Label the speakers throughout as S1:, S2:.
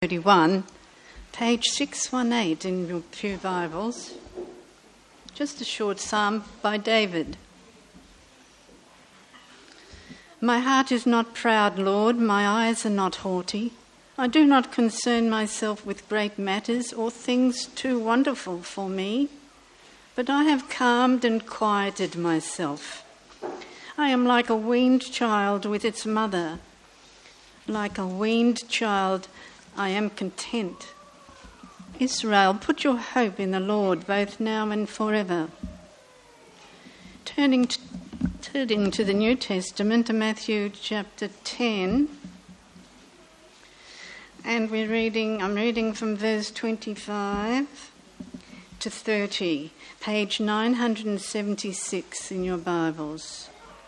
S1: 31, page 618 in your Pew Bibles. Just a short psalm by David. My heart is not proud, Lord, my eyes are not haughty. I do not concern myself with great matters or things too wonderful for me, but I have calmed and quieted myself. I am like a weaned child with its mother. Like a weaned child, I am content. Israel, put your hope in the Lord, both now and forever. Turning to the New Testament, to Matthew chapter 10, and I'm reading from verse 25 to 30, page 976 in your Bibles.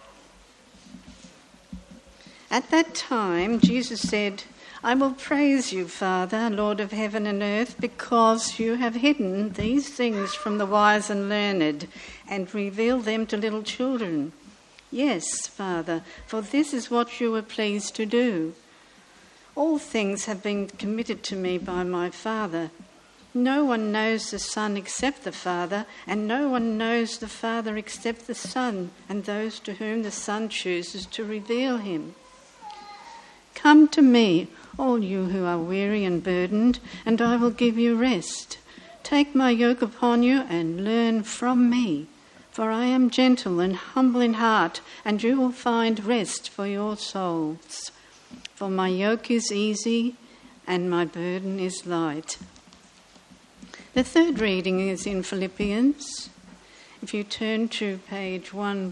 S1: At that time, Jesus said, I will praise you, Father, Lord of heaven and earth, because you have hidden these things from the wise and learned and revealed them to little children. Yes, Father, for this is what you were pleased to do. All things have been committed to me by my Father. No one knows the Son except the Father, and no one knows the Father except the Son, and those to whom the Son chooses to reveal him. Come to me, all you who are weary and burdened, and I will give you rest. Take my yoke upon you and learn from me, for I am gentle and humble in heart, and you will find rest for your souls. For my yoke is easy and my burden is light. The third reading is in Philippians. If you turn to page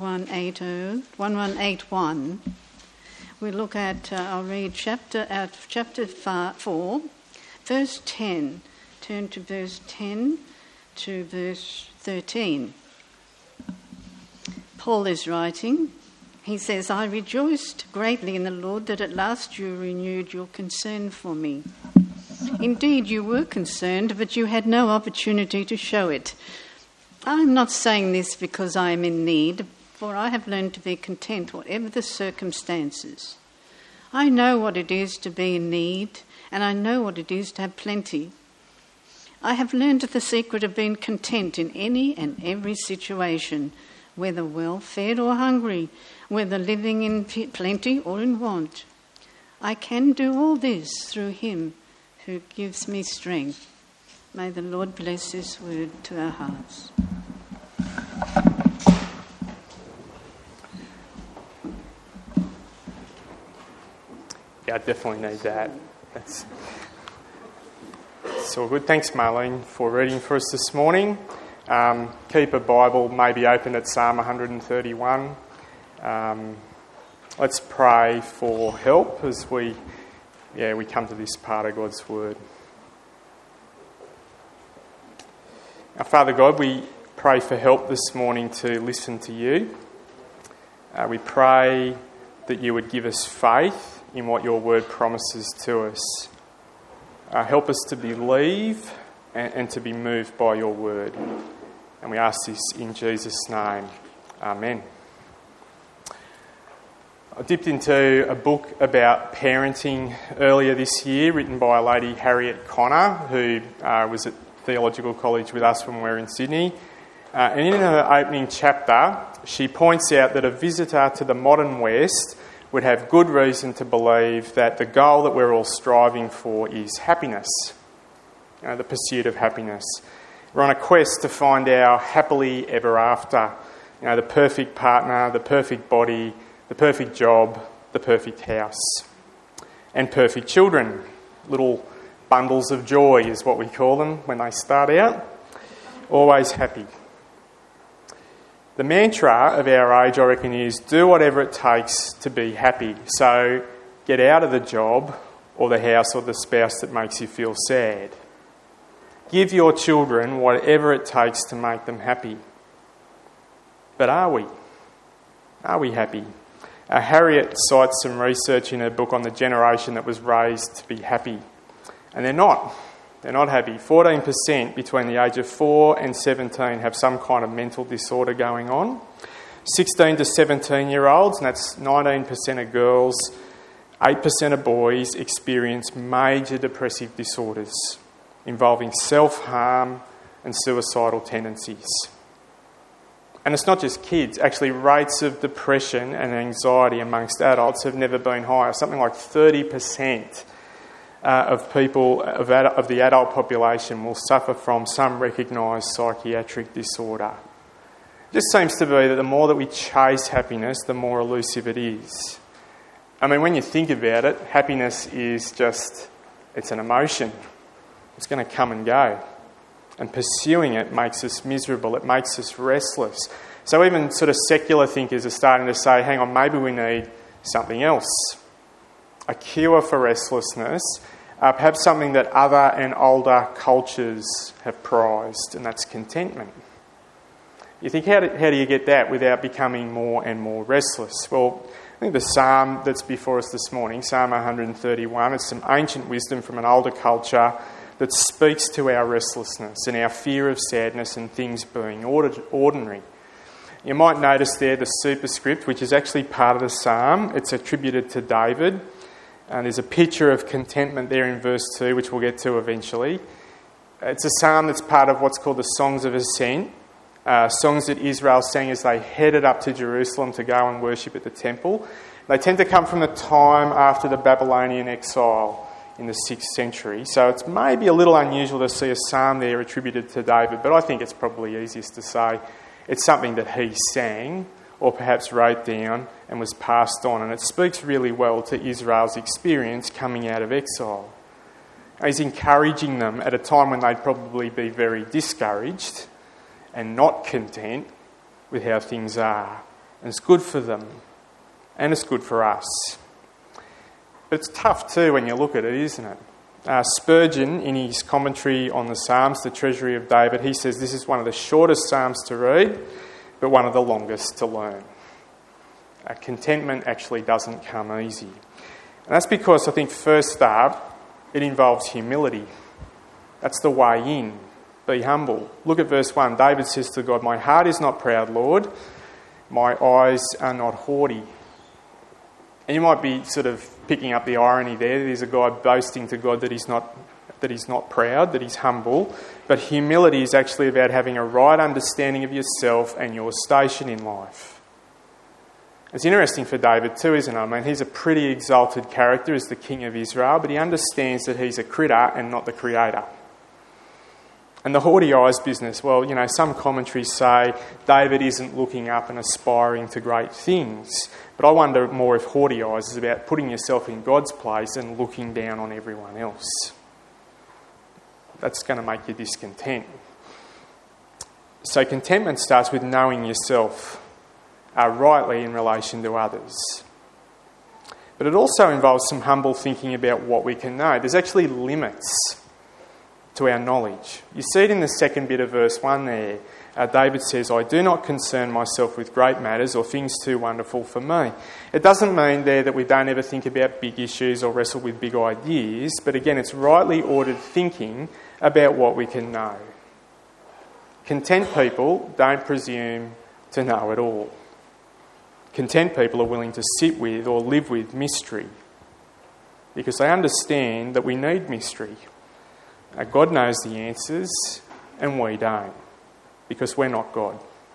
S1: 1181, we look at, I'll read chapter 4, verse 10. Turn to verse 10 to verse 13. Paul is writing. He says, I rejoiced greatly in the Lord that at last you renewed your concern for me. Indeed, you were concerned, but you had no opportunity to show it. I'm not saying this because I am in need, for I have learned to be content whatever the circumstances. I know what it is to be in need, and I know what it is to have plenty. I have learned the secret of being content in any and every situation, whether well-fed or hungry, whether living in plenty or in want. I can do all this through him who gives me strength. May the Lord bless this word to our hearts.
S2: Yeah, I definitely need that. That's all good. Thanks, Marlene, for reading for us this morning. Keep a Bible maybe open at Psalm 131. Let's pray for help as we come to this part of God's Word. Our Father God, we pray for help this morning to listen to you. We pray that you would give us faith in what your word promises to us. Help us to believe and to be moved by your word. And we ask this in Jesus' name. Amen. I dipped into a book about parenting earlier this year, written by a lady, Harriet Connor, who was at Theological College with us when we were in Sydney. And in her opening chapter, she points out that a visitor to the modern West would have good reason to believe that the goal that we're all striving for is happiness, the pursuit of happiness. We're on a quest to find our happily ever after, the perfect partner, the perfect body, the perfect job, the perfect house, and perfect children. Little bundles of joy is what we call them when they start out. Always happy. The mantra of our age, I reckon, is do whatever it takes to be happy. So get out of the job or the house or the spouse that makes you feel sad. Give your children whatever it takes to make them happy. But are we? Are we happy? Harriet cites some research in her book on the generation that was raised to be happy. And they're not. They're not happy. 14% between the age of 4 and 17 have some kind of mental disorder going on. 16 to 17-year-olds, and that's 19% of girls, 8% of boys experience major depressive disorders involving self-harm and suicidal tendencies. And it's not just kids. Actually, rates of depression and anxiety amongst adults have never been higher. Something like 30% of people of the adult population will suffer from some recognised psychiatric disorder. It just seems to be that the more that we chase happiness, the more elusive it is. I mean, when you think about it, happiness is it's an emotion. It's going to come and go. And pursuing it makes us miserable. It makes us restless. So even sort of secular thinkers are starting to say, hang on, maybe we need something else. A cure for restlessness, perhaps something that other and older cultures have prized, and that's contentment. You think, how do you get that without becoming more and more restless? Well, I think the psalm that's before us this morning, Psalm 131, it's some ancient wisdom from an older culture that speaks to our restlessness and our fear of sadness and things being ordinary. You might notice there the superscript, which is actually part of the psalm. It's attributed to David. And there's a picture of contentment there in verse 2, which we'll get to eventually. It's a psalm that's part of what's called the Songs of Ascent, songs that Israel sang as they headed up to Jerusalem to go and worship at the temple. They tend to come from the time after the Babylonian exile in the 6th century. So it's maybe a little unusual to see a psalm there attributed to David, but I think it's probably easiest to say it's something that he sang or perhaps wrote down and was passed on. And it speaks really well to Israel's experience coming out of exile. He's encouraging them at a time when they'd probably be very discouraged and not content with how things are. And it's good for them. And it's good for us. But it's tough too when you look at it, isn't it? Spurgeon, in his commentary on the Psalms, The Treasury of David, he says this is one of the shortest Psalms to read, but one of the longest to learn. Contentment actually doesn't come easy. And that's because I think first up, it involves humility. That's the way in. Be humble. Look at verse 1. David says to God, "My heart is not proud, Lord. My eyes are not haughty." And you might be sort of picking up the irony there. There's a guy boasting to God that he's not proud, that he's humble. But humility is actually about having a right understanding of yourself and your station in life. It's interesting for David too, isn't it? I mean, he's a pretty exalted character as the king of Israel, but he understands that he's a critter and not the creator. And the haughty eyes business, well, you know, some commentaries say David isn't looking up and aspiring to great things. But I wonder more if haughty eyes is about putting yourself in God's place and looking down on everyone else. That's going to make you discontent. So contentment starts with knowing yourself rightly in relation to others. But it also involves some humble thinking about what we can know. There's actually limits to our knowledge. You see it in the second bit of verse 1 there. David says, "I do not concern myself with great matters or things too wonderful for me." It doesn't mean there that we don't ever think about big issues or wrestle with big ideas, but again, it's rightly ordered thinking about what we can know. Content people don't presume to know it all. Content people are willing to sit with or live with mystery because they understand that we need mystery. God knows the answers and we don't because we're not God.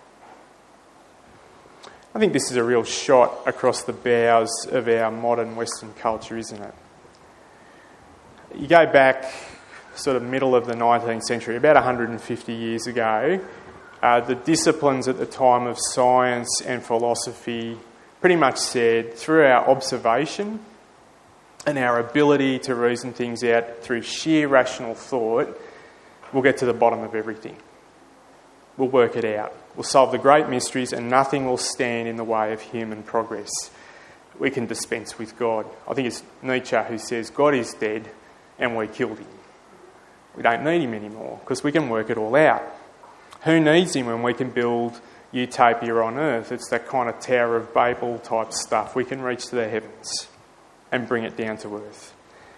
S2: I think this is a real shot across the bows of our modern Western culture, isn't it? You go back sort of middle of the 19th century, about 150 years ago, the disciplines at the time of science and philosophy pretty much said through our observation and our ability to reason things out through sheer rational thought, we'll get to the bottom of everything. We'll work it out. We'll solve the great mysteries and nothing will stand in the way of human progress. We can dispense with God. I think it's Nietzsche who says God is dead and we killed him. We don't need him anymore because we can work it all out. Who needs him when we can build utopia on earth? It's that kind of Tower of Babel type stuff. We can reach to the heavens and bring it down to earth.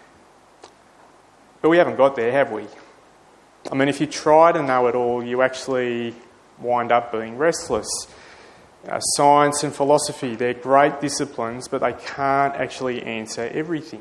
S2: But we haven't got there, have we? I mean, if you try to know it all, you actually wind up being restless. Science and philosophy, they're great disciplines, but they can't actually answer everything.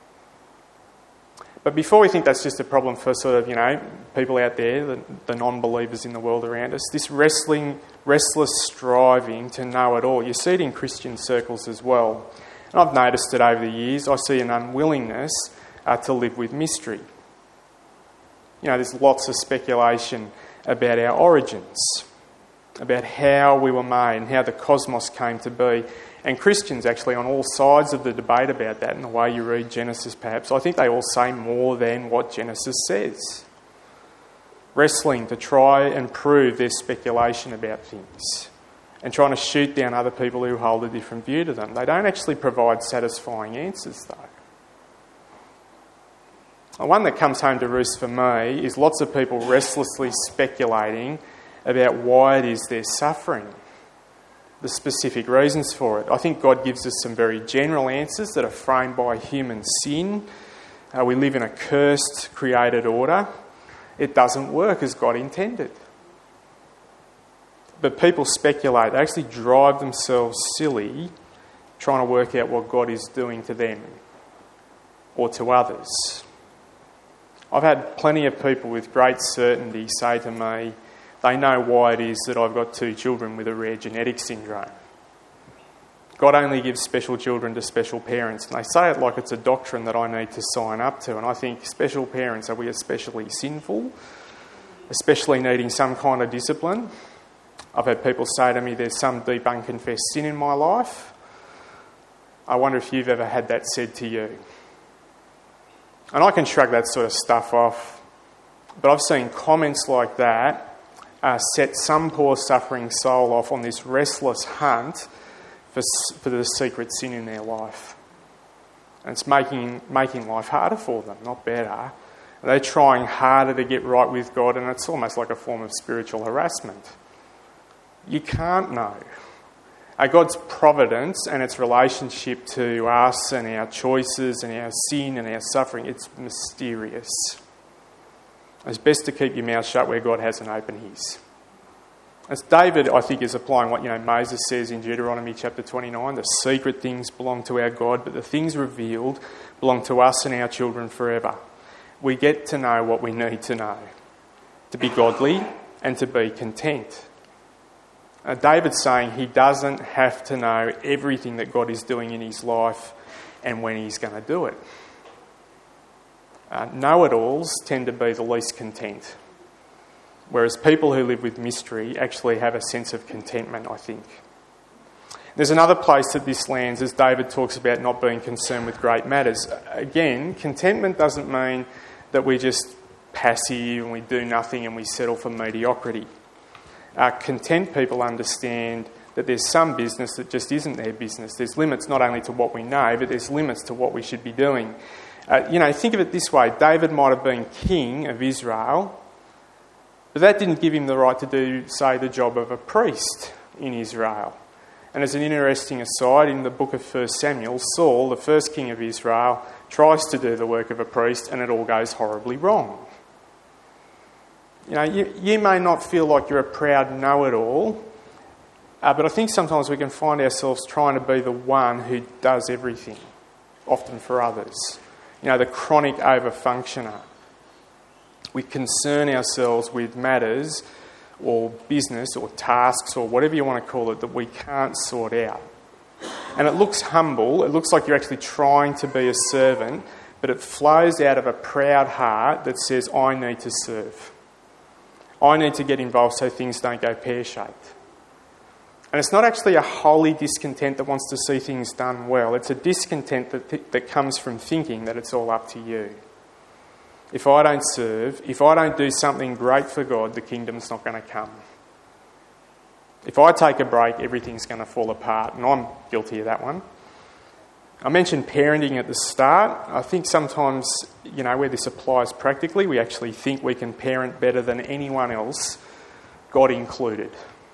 S2: But before we think that's just a problem for sort of, people out there, the non-believers in the world around us, this restless striving to know it all, you see it in Christian circles as well. And I've noticed it over the years. I see an unwillingness to live with mystery. There's lots of speculation about our origins, about how we were made and how the cosmos came to be. And Christians actually on all sides of the debate about that, and the way you read Genesis perhaps, I think they all say more than what Genesis says. Wrestling to try and prove their speculation about things and trying to shoot down other people who hold a different view to them. They don't actually provide satisfying answers though. One that comes home to roost for me is lots of people restlessly speculating about why it is they're suffering, the specific reasons for it. I think God gives us some very general answers that are framed by human sin. We live in a cursed created order. It doesn't work as God intended. But people speculate, they actually drive themselves silly trying to work out what God is doing to them or to others. I've had plenty of people with great certainty say to me they know why it is that I've got 2 children with a rare genetic syndrome. God only gives special children to special parents, and they say it like it's a doctrine that I need to sign up to. And I think, special parents, are we especially sinful? Especially needing some kind of discipline? I've had people say to me there's some deep unconfessed sin in my life. I wonder if you've ever had that said to you. And I can shrug that sort of stuff off, but I've seen comments like that set some poor suffering soul off on this restless hunt for the secret sin in their life. And it's making life harder for them, not better. They're trying harder to get right with God, and it's almost like a form of spiritual harassment. You can't know. God's providence and its relationship to us and our choices and our sin and our suffering, it's mysterious. It's best to keep your mouth shut where God hasn't opened his. As David, I think, is applying what Moses says in Deuteronomy chapter 29, the secret things belong to our God, but the things revealed belong to us and our children forever. We get to know what we need to know, to be godly and to be content. David's saying he doesn't have to know everything that God is doing in his life and when he's going to do it. Know-it-alls tend to be the least content, whereas people who live with mystery actually have a sense of contentment, I think. There's another place that this lands as David talks about not being concerned with great matters. Again, contentment doesn't mean that we're just passive and we do nothing and we settle for mediocrity. Content people understand that there's some business that just isn't their business. There's limits not only to what we know, but there's limits to what we should be doing. Think of it this way. David might have been king of Israel, but that didn't give him the right to do, say, the job of a priest in Israel. And as an interesting aside, in the book of 1 Samuel, Saul, the first king of Israel, tries to do the work of a priest and it all goes horribly wrong. You may not feel like you're a proud know-it-all, but I think sometimes we can find ourselves trying to be the one who does everything, often for others. The chronic overfunctioner. We concern ourselves with matters or business or tasks or whatever you want to call it that we can't sort out. And it looks humble, it looks like you're actually trying to be a servant, but it flows out of a proud heart that says, I need to serve. I need to get involved so things don't go pear-shaped. And it's not actually a holy discontent that wants to see things done well. It's a discontent that comes from thinking that it's all up to you. If I don't serve, if I don't do something great for God, the kingdom's not going to come. If I take a break, everything's going to fall apart. And I'm guilty of that one. I mentioned parenting at the start. I think sometimes, where this applies practically, we actually think we can parent better than anyone else, God included.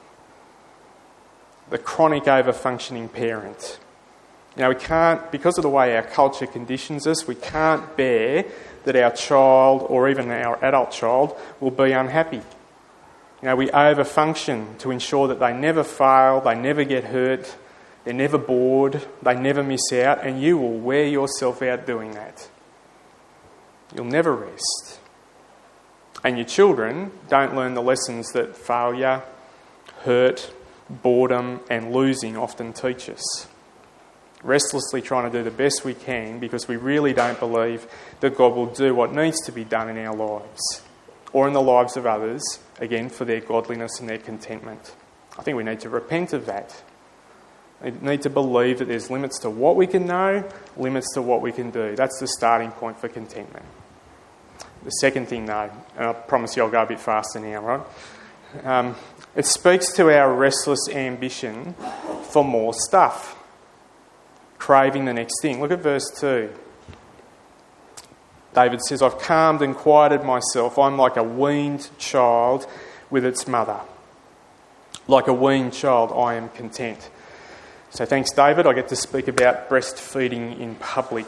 S2: The chronic over-functioning parent. We can't, because of the way our culture conditions us, we can't bear that our child or even our adult child will be unhappy. We overfunction to ensure that they never fail, they never get hurt, they're never bored, they never miss out, and you will wear yourself out doing that. You'll never rest. And your children don't learn the lessons that failure, hurt, boredom and losing often teach us. Restlessly trying to do the best we can because we really don't believe that God will do what needs to be done in our lives or in the lives of others, again, for their godliness and their contentment. I think we need to repent of that. We need to believe that there's limits to what we can know, limits to what we can do. That's the starting point for contentment. The second thing, though, and I promise you I'll go a bit faster now, right? It speaks to our restless ambition for more stuff. Craving the next thing. Look at verse 2. David says, I've calmed and quieted myself. I'm like a weaned child with its mother. Like a weaned child, I am content. So thanks, David. I get to speak about breastfeeding in public.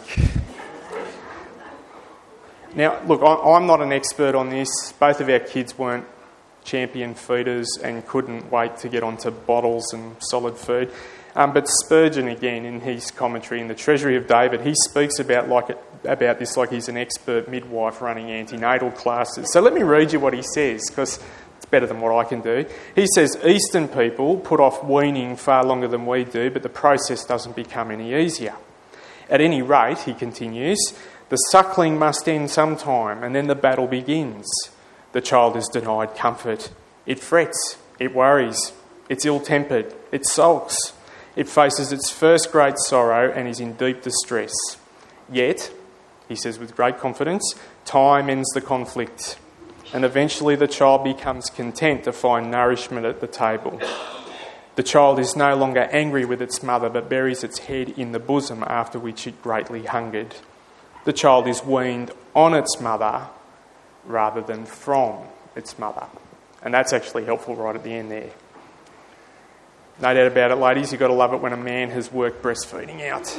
S2: Now, look, I'm not an expert on this. Both of our kids weren't champion feeders and couldn't wait to get onto bottles and solid food. But Spurgeon, again, in his commentary in the Treasury of David, he speaks about this like he's an expert midwife running antenatal classes. So let me read you what he says, because it's better than what I can do. He says, Eastern people put off weaning far longer than we do, but the process doesn't become any easier. At any rate, he continues, the suckling must end sometime, and then the battle begins. The child is denied comfort. It frets, it worries, it's ill-tempered, it sulks. It faces its first great sorrow and is in deep distress. Yet, he says with great confidence, time ends the conflict, and eventually the child becomes content to find nourishment at the table. The child is no longer angry with its mother, but buries its head in the bosom, after which it greatly hungered. The child is weaned on its mother rather than from its mother. And that's actually helpful right at the end there. No doubt about it, ladies, you've got to love it when a man has worked breastfeeding out.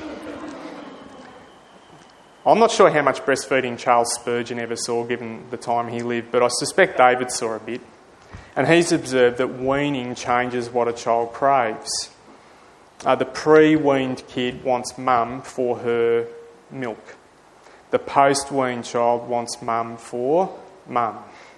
S2: I'm not sure how much breastfeeding Charles Spurgeon ever saw, given the time he lived, but I suspect David saw a bit. And he's observed that weaning changes what a child craves. The pre-weaned kid wants mum for her milk. The post-weaned child wants mum for mum,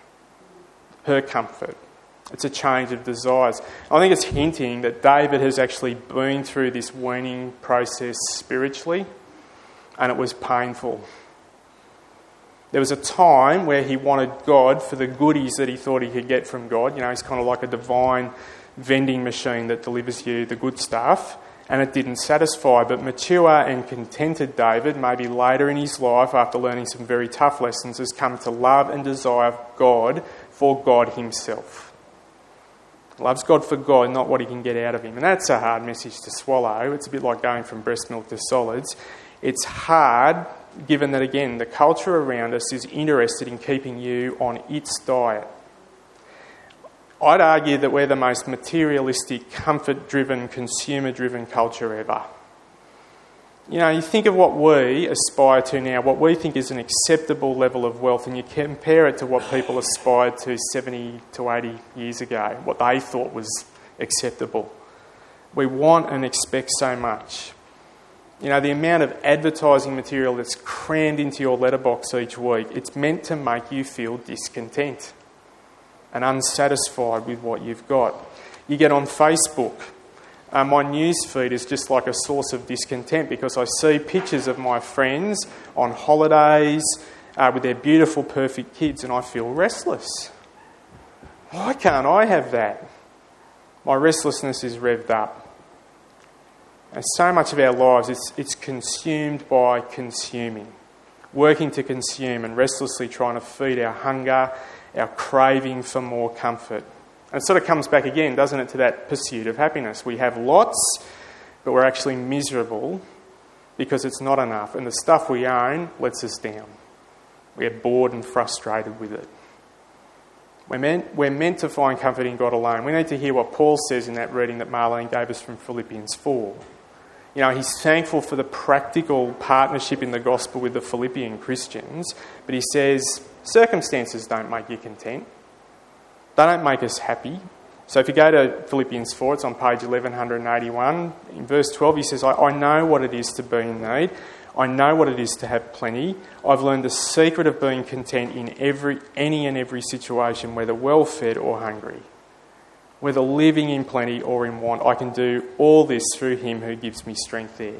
S2: her comfort. It's a change of desires. I think it's hinting that David has actually been through this weaning process spiritually, and it was painful. There was a time where he wanted God for the goodies that he thought he could get from God. He's kind of like a divine vending machine that delivers you the good stuff, and it didn't satisfy. But mature and contented David, maybe later in his life, after learning some very tough lessons, has come to love and desire God for God himself. Loves God for God, not what he can get out of him. And that's a hard message to swallow. It's a bit like going from breast milk to solids. It's hard, given that, again, the culture around us is interested in keeping you on its diet. I'd argue that we're the most materialistic, comfort-driven, consumer-driven culture ever. You think of what we aspire to now, what we think is an acceptable level of wealth, and you compare it to what people aspired to 70 to 80 years ago, what they thought was acceptable. We want and expect so much. The amount of advertising material that's crammed into your letterbox each week, it's meant to make you feel discontent and unsatisfied with what you've got. You get on Facebook. My news feed is just like a source of discontent because I see pictures of my friends on holidays with their beautiful, perfect kids, and I feel restless. Why can't I have that? My restlessness is revved up. And so much of our lives, it's consumed by consuming, working to consume and restlessly trying to feed our hunger, our craving for more comfort. And it sort of comes back again, doesn't it, to that pursuit of happiness. We have lots, but we're actually miserable because it's not enough. And the stuff we own lets us down. We get bored and frustrated with it. We're meant to find comfort in God alone. We need to hear what Paul says in that reading that Marlene gave us from Philippians 4. He's thankful for the practical partnership in the gospel with the Philippian Christians, but he says, circumstances don't make you content. They don't make us happy. So if you go to Philippians 4, it's on page 1181. In verse 12, he says, I know what it is to be in need. I know what it is to have plenty. I've learned the secret of being content in any and every situation, whether well-fed or hungry, whether living in plenty or in want. I can do all this through him who gives me strength there.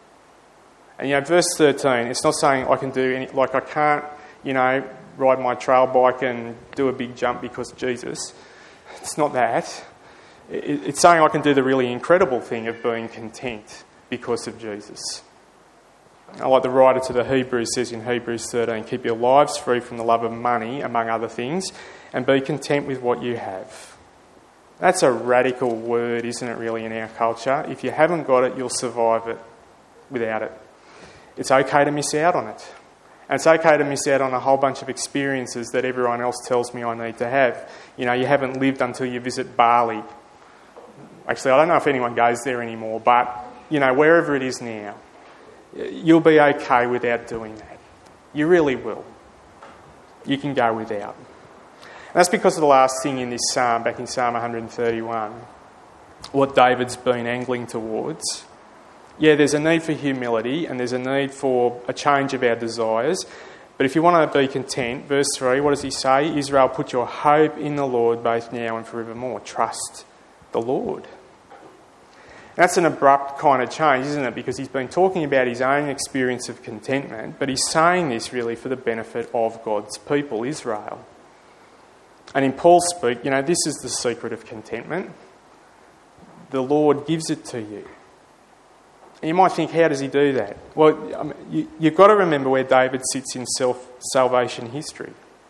S2: And, verse 13, it's not saying I can do any, like I can't, ride my trail bike and do a big jump because of Jesus. It's not that. It's saying I can do the really incredible thing of being content because of Jesus. Like the writer to the Hebrews says in Hebrews 13, keep your lives free from the love of money, among other things, and be content with what you have. That's a radical word, isn't it, really, in our culture? If you haven't got it, you'll survive it without it. It's okay to miss out on it. And it's okay to miss out on a whole bunch of experiences that everyone else tells me I need to have. You haven't lived until you visit Bali. Actually, I don't know if anyone goes there anymore, but, wherever it is now, you'll be okay without doing that. You really will. You can go without. And that's because of the last thing in this psalm, back in Psalm 131, what David's been angling towards. Yeah, there's a need for humility and there's a need for a change of our desires. But if you want to be content, verse 3, what does he say? Israel, put your hope in the Lord both now and forevermore. Trust the Lord. That's an abrupt kind of change, isn't it? Because he's been talking about his own experience of contentment, but he's saying this really for the benefit of God's people, Israel. And in Paul's speak, this is the secret of contentment. The Lord gives it to you. And you might think, how does he do that? Well, you've got to remember where David sits in salvation history.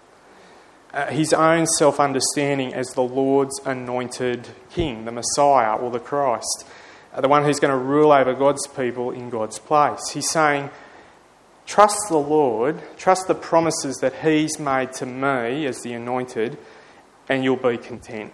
S2: His own self-understanding as the Lord's anointed king, the Messiah or the Christ, the one who's going to rule over God's people in God's place. He's saying, trust the Lord, trust the promises that he's made to me as the anointed, and you'll be content.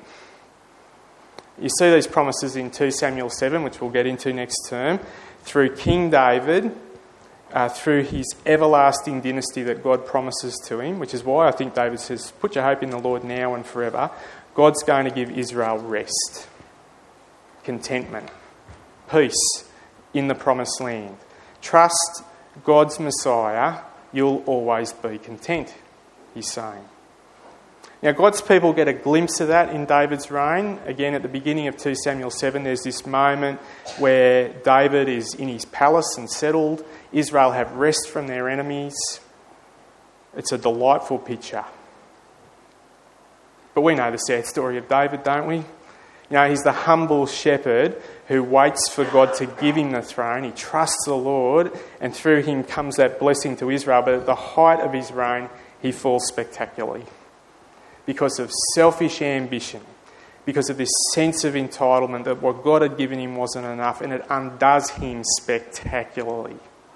S2: You see these promises in 2 Samuel 7, which we'll get into next term, through King David, through his everlasting dynasty that God promises to him, which is why I think David says, put your hope in the Lord now and forever. God's going to give Israel rest, contentment, peace in the promised land. Trust God's Messiah, you'll always be content, he's saying. Now, God's people get a glimpse of that in David's reign. Again, at the beginning of 2 Samuel 7, there's this moment where David is in his palace and settled. Israel have rest from their enemies. It's a delightful picture. But we know the sad story of David, don't we? He's the humble shepherd who waits for God to give him the throne. He trusts the Lord, and through him comes that blessing to Israel. But at the height of his reign, he falls spectacularly. Because of selfish ambition, because of this sense of entitlement that what God had given him wasn't enough, and it undoes him spectacularly.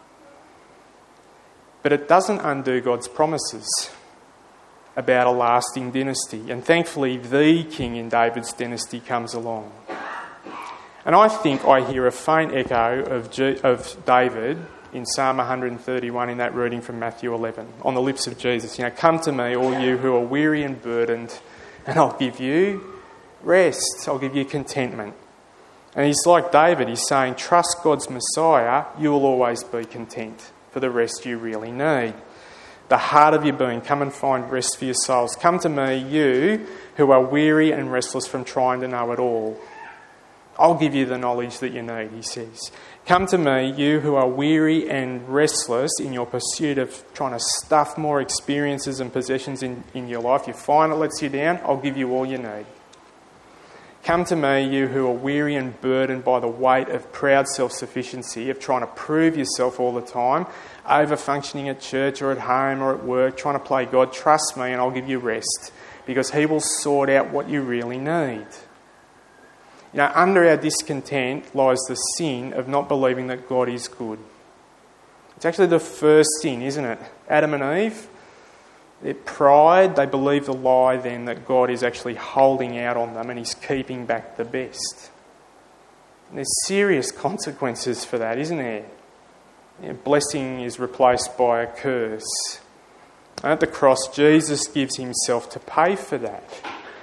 S2: But it doesn't undo God's promises about a lasting dynasty. And thankfully, the king in David's dynasty comes along. And I think I hear a faint echo of David in Psalm 131 in that reading from Matthew 11, on the lips of Jesus. Come to me, all you who are weary and burdened, and I'll give you rest. I'll give you contentment. And he's like David. He's saying, trust God's Messiah, you will always be content for the rest you really need. The heart of your being, come and find rest for your souls. Come to me, you who are weary and restless from trying to know it all. I'll give you the knowledge that you need, he says. Come to me, you who are weary and restless in your pursuit of trying to stuff more experiences and possessions in your life. You find it lets you down, I'll give you all you need. Come to me, you who are weary and burdened by the weight of proud self-sufficiency, of trying to prove yourself all the time, over-functioning at church or at home or at work, trying to play God. Trust me and I'll give you rest, because he will sort out what you really need. Under our discontent lies the sin of not believing that God is good. It's actually the first sin, isn't it? Adam and Eve, their pride, they believe the lie then that God is actually holding out on them and he's keeping back the best. And there's serious consequences for that, isn't there? Blessing is replaced by a curse. And at the cross, Jesus gives himself to pay for that.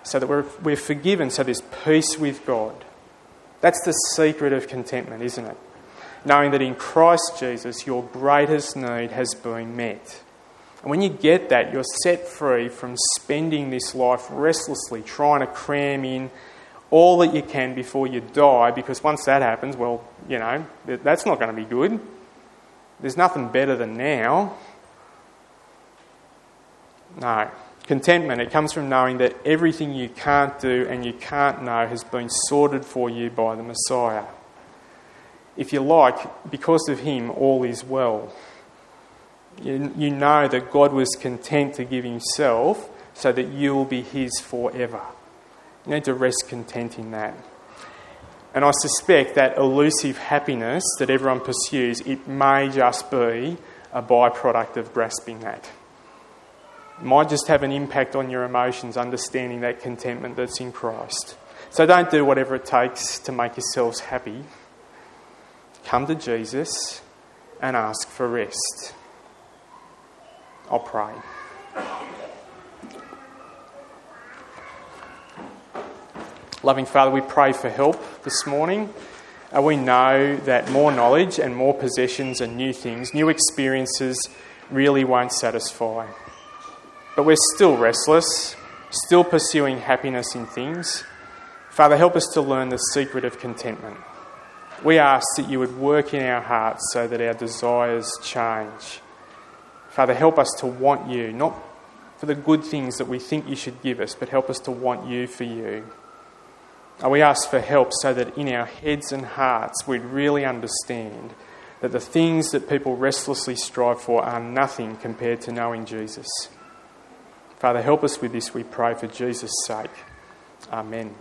S2: so that we're forgiven, so there's peace with God. That's the secret of contentment, isn't it? Knowing that in Christ Jesus, your greatest need has been met. And when you get that, you're set free from spending this life restlessly, trying to cram in all that you can before you die, because once that happens, well, you know, that's not going to be good. There's nothing better than now. No. Contentment, it comes from knowing that everything you can't do and you can't know has been sorted for you by the Messiah. If you like, because of him, all is well. You know that God was content to give himself so that you will be his forever. You need to rest content in that. And I suspect that elusive happiness that everyone pursues, it may just be a byproduct of grasping that. It might just have an impact on your emotions, understanding that contentment that's in Christ. So don't do whatever it takes to make yourselves happy. Come to Jesus and ask for rest. I'll pray. Loving Father, we pray for help this morning. We know that more knowledge and more possessions and new things, new experiences really won't satisfy. But we're still restless, still pursuing happiness in things. Father, help us to learn the secret of contentment. We ask that you would work in our hearts so that our desires change. Father, help us to want you, not for the good things that we think you should give us, but help us to want you for you. And we ask for help so that in our heads and hearts we'd really understand that the things that people restlessly strive for are nothing compared to knowing Jesus. Father, help us with this, we pray, for Jesus' sake. Amen.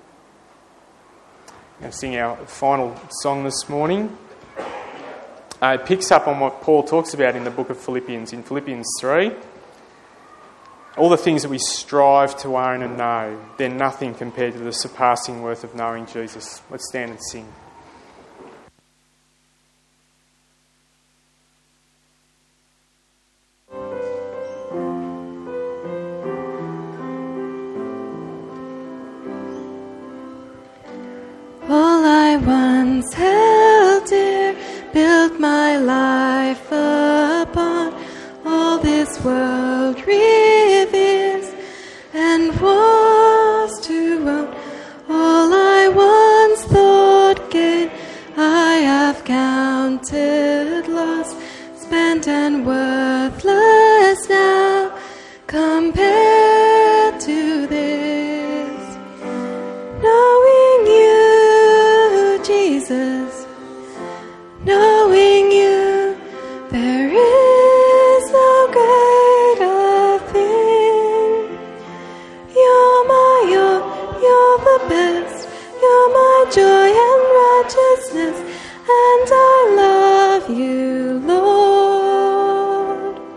S2: We're going to sing our final song this morning. It picks up on what Paul talks about in the book of Philippians, in Philippians 3. All the things that we strive to own and know, they're nothing compared to the surpassing worth of knowing Jesus. Let's stand and sing.
S3: All I once held dear, built my life upon, all this world reveres and was to own. All I once thought gain, I have counted loss, spent and worthless now, compared to this. Knowing you, Jesus, knowing you, there is no greater thing. You're the best, you're my joy and righteousness, and I love you, Lord.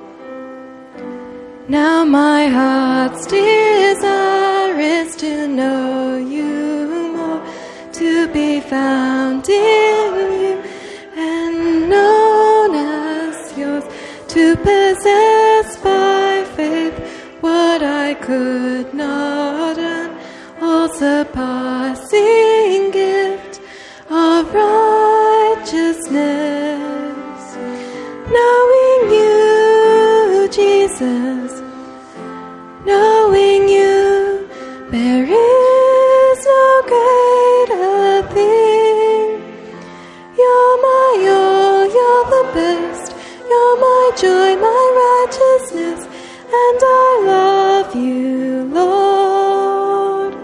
S3: Now my heart's desire is to know you more, to be found in you and known as yours, to possess by faith what I could not earn, all surpassing gift of righteousness. Knowing you, Jesus, knowing you, there is no greater thing. You're my all, you're the best, you're my joy, my righteousness, and I love you, Lord.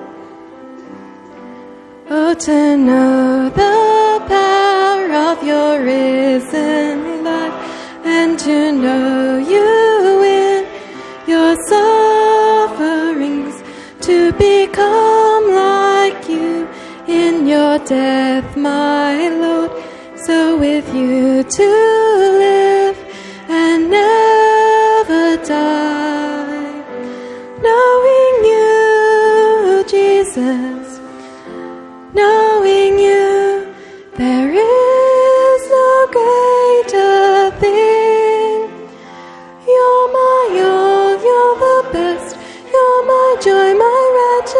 S3: Oh, to know the power of your risen life, and to know you in your sufferings, to become like you in your death, my Lord, so with you to live and never die. Knowing you, Jesus, knowing you, there is no greater thing. You're my all, you're the best, you're my joy, my righteousness,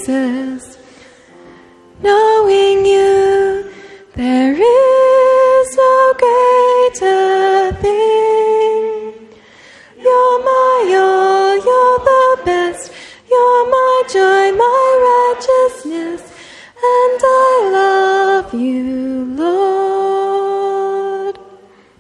S3: Jesus. Knowing you, there is no greater thing. You're my all, you're the best. You're my joy, my righteousness, and I love you.